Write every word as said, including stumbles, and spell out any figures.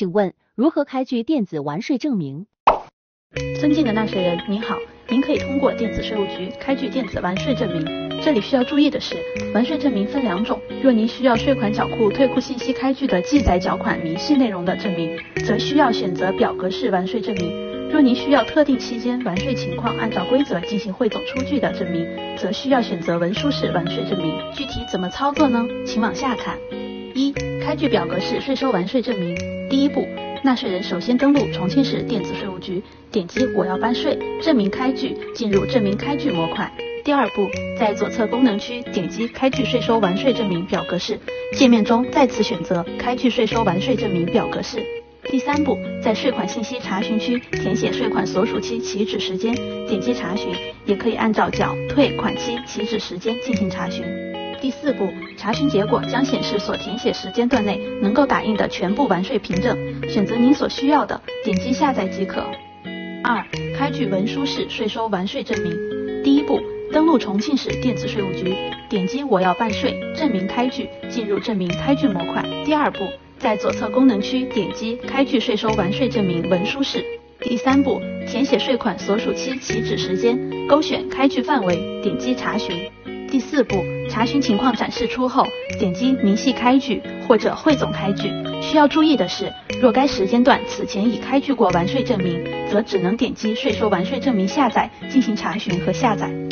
请问如何开具电子完税证明？ 尊敬的纳税人，您好，您可以通过电子税务局开具电子完税证明。这里需要注意的是，完税证明分两种，若您需要税款缴库退库信息开具的记载缴款明细内容的证明，则需要选择表格式完税证明。若您需要特定期间完税情况按照规则进行汇总出具的证明，则需要选择文书式完税证明。具体怎么操作呢？请往下看。一、开具表格式税收完税证明。第一步，纳税人首先登录重庆市电子税务局，点击我要办税，证明开具，进入证明开具模块。第二步，在左侧功能区点击开具税收完税证明表格式，界面中再次选择开具税收完税证明表格式。第三步，在税款信息查询区填写税款所属期起止时间，点击查询，也可以按照缴退款期起止时间进行查询。第四步，查询结果将显示所填写时间段内能够打印的全部完税凭证，选择您所需要的，点击下载即可。二、开具文书式税收完税证明。第一步，登录重庆市电子税务局，点击我要办税，证明开具，进入证明开具模块。第二步，在左侧功能区点击开具税收完税证明文书式。第三步，填写税款所属期起止时间，勾选开具范围，点击查询。第四步，查询情况展示出后，点击明细开具或者汇总开具。需要注意的是，若该时间段此前已开具过完税证明，则只能点击税收完税证明下载进行查询和下载。